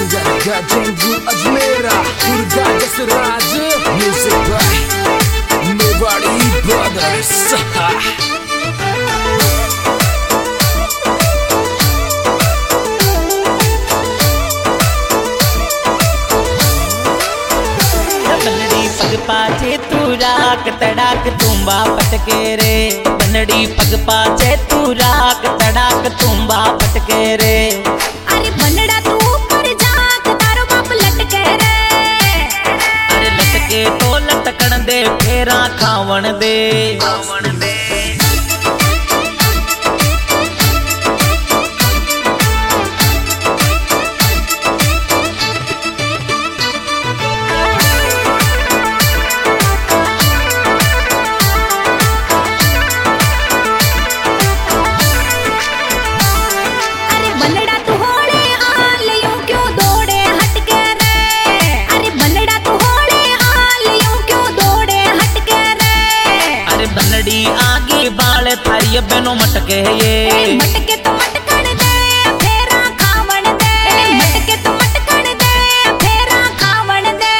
Jenggu Ajmera, Durga Jasraj, music by Mewari Brothers. बनड़ी पग पाछे तू राख तड़ाक तुम्बा पटके रे। बनड़ी पग पाछे तू राख तड़ाक तुम्बा पटके रे। अरे बनड़ा तू ऊपर जाक तारो बाप लटके रे। अरे लटके तो लटकण दे फेरा खावण दे। बनड़ी आगे बाल थारी बेनो मटके ये मटके तो मटकण दे फेरा खावण दे। मटके तो मटकण दे फेरा खावण दे।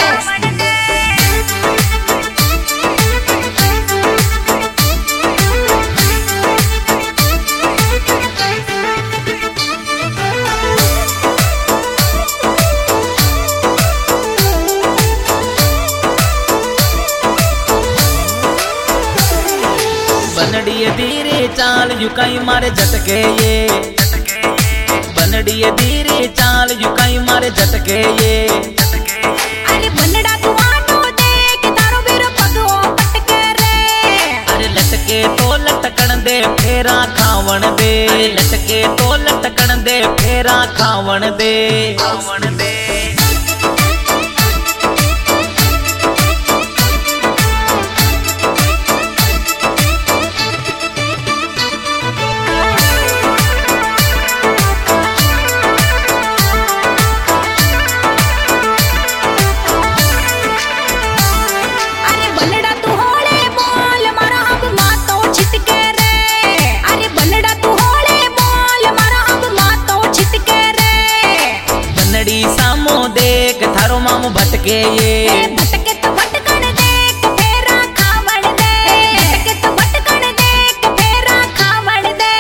बनड़ी धीरे चाल युकाई मारे झटके ये। बनड़ी धीरे चाल युकाई मारे झटके ये। अरे बनड़ा तू आनो देख तारो वीर पगो पटके रे। अरे लटके तो लटकण दे फेरा खावण दे। लटके तो लटकण दे फेरा खावण दे। सामो देख थारो मामू भटके ये। भटके तो भटकण देख फेरा खावण दे। भटके तो भटकण देख फेरा खावण दे।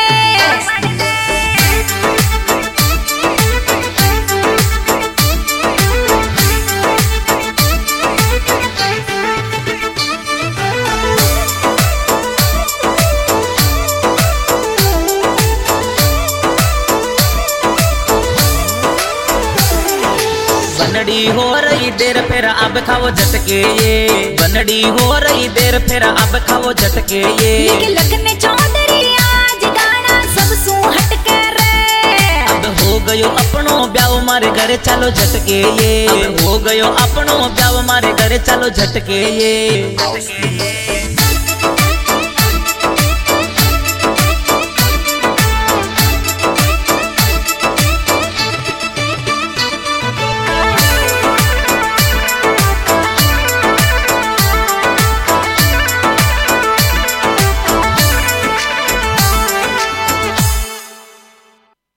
बनड़ी हो रही देर फिर अब खाओ झटके ये। बनड़ी हो रही देर फिर अब खाओ झटके ये। लगने चौधरी आज गाना सब सू हटके रे। अब हो गयो अपनो ब्याव मारे घरे चलो झटके ये। अब हो गयो अपनो ब्याव मारे घरे चलो झटके ये।